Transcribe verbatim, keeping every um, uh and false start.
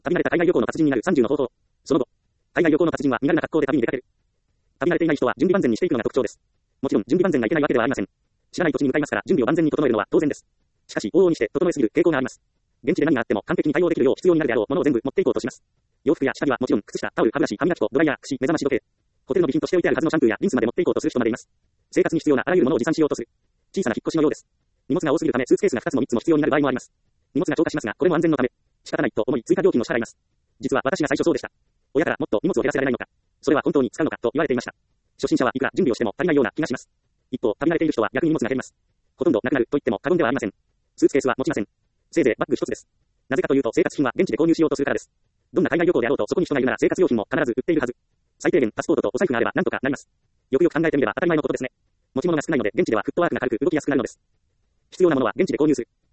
旅慣れた海外旅行の達人になるさんじゅうの方法。その後、海外旅行の達人は身軽な格好で旅に出かける。旅慣れていない人は準備万全にしていくのが特徴です。もちろん準備万全がいけないわけではありません。知らない土地に向かいますから準備を万全に整えるのは当然です。しかし、往々にして整えすぎる傾向があります。現地で何があっても完璧に対応できるよう必要になるであろうものを全部持っていこうとします。洋服や下着はもちろん靴下、タオル、歯ブラシ、歯磨き粉、ドライヤー、櫛、目覚まし時計。ホテルの備品としておいてあるはずのシャンプーやリンスまで持っていこうとする人までいます。生活に必要なあらゆるものを持参しようとする。小さな引っ越しのようです。荷物が多すぎるためスーツケースがふたつもみっつも必要になる場合もあります。荷物が超過しますが、これも安全のため、仕方ないと思い追加料金を支払います。実は私が最初そうでした。親からもっと荷物を減らせられないのか、それは本当に使うのかと言われていました。初心者はいくら準備をしても足りないような気がします。一方、旅慣れている人は逆に荷物が減ります。ほとんどなくなると言っても過言ではありません。スーツケースは持ちません。せいぜいバッグ一つです。なぜかというと生活品は現地で購入しようとするからです。どんな海外旅行であろうとそこに人がいるなら生活用品も必ず売っているはず。最低限パスポートとお財布があれば何とかなります。よくよく考えてみれば当たり前のことですね。持ち物が少ないので現地ではフットワークが軽く動きやすくなるのです。必要なものは現地で購入する。